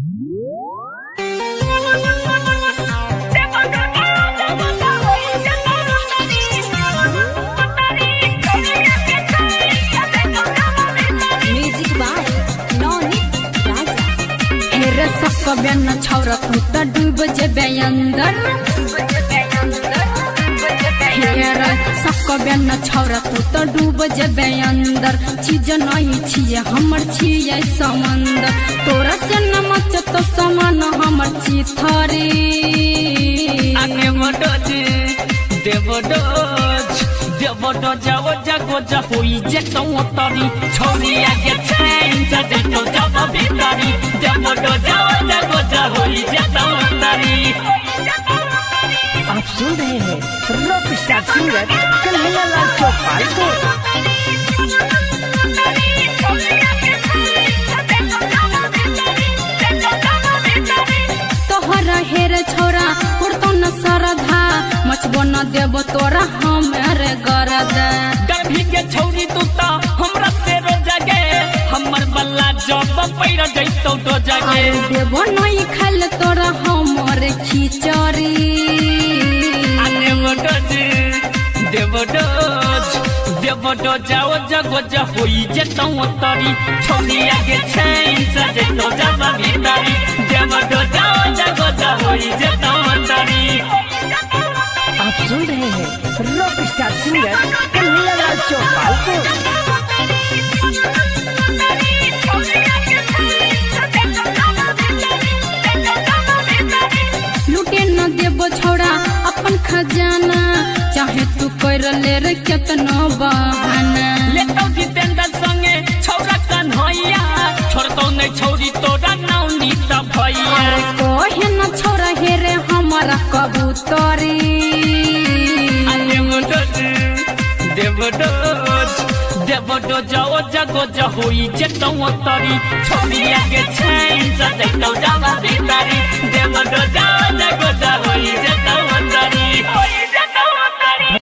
सकबेन छौरा तू त डूब जेबे अंदर हेरा सकबेन छौरा तू त डूब जेबे अंदर चीज नहीं छिए हमर छिए समंदर तोरा से न मच तो समान हमर चिथरी आने मडोज देवडोज जाओ जागो जा होई जे तो तरी छौरी आगे छैन जे तो जब भीतरी देवडोज जाओ जागो जा होई जे तो तरी। आप सुन रहे हैं rock star singer Kanhaiyalal Chaupal को। तोहरा हेर छोरा उड़तो न सरधा मचबो न देबो तोरा हमरे गरदा गभी के छौरी तू त हमरा से रो जागे हमर बल्ला जब पैर जइतो तो जागे देबो नहीं खाल तोरा हमरे खिचड़ी आने मडोज देवडोज जाओ जागो जा होई जे तो तरी छौरी आगे छैन जे तो जब भीतरी देवडोज जाओ जागो जा होई जे तो तरी। आप सुन रहे हैं rock star singer Kanhaiyalal Chaupal को। लुटे न देबो छौड़ा अपन खजाना चाहे तू कर ले रे केतनो बहाना लेतो जितेंद्र संगे छौरा कन्हैया छोड़तो नहीं छौरी तोरा नाउ नीत भैया कोहे न छौरा हेरे हमारा कबूतरी देवडोज जाओ जागो जा होई जे तो तरी छौरी आगे छैन जे तो जब भीतरी देवडोज